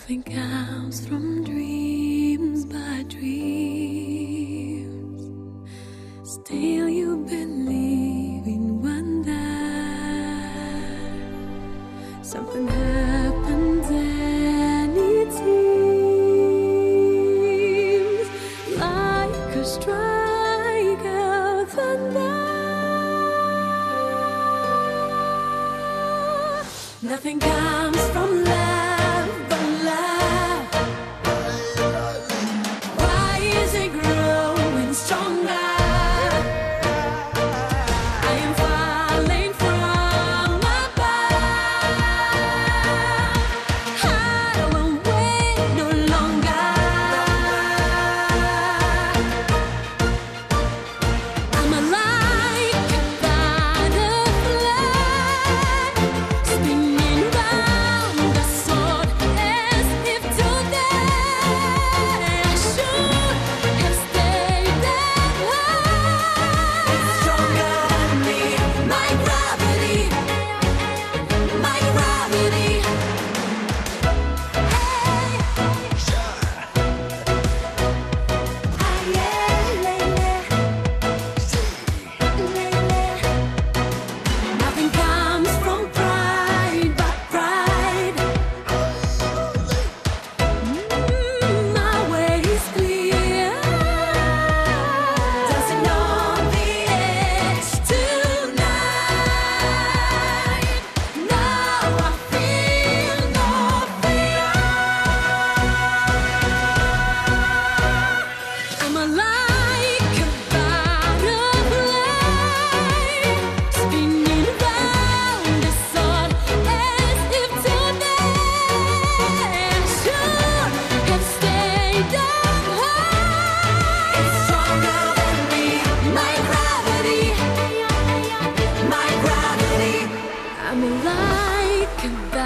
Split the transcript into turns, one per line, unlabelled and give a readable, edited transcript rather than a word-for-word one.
Nothing comes from dreams but dreams. Still you believe in wonder. Something happens and it seems like a strike of thunder. Nothing comes from love but love. Why is it growing stronger? I am falling from above. I won't wait no longer. I'm like a butterfly, spinning round the sword as if today I should have stayed at home. It's stronger than me, my gravity, my gravity. Nothing comes from pride but pride. My way is clear. Dancing on the edge tonight. Now I feel no fear. I'm like a butterfly, spinning round the sun as if today I should have stayed at home. It's stronger than me, my gravity, my gravity. I'm like a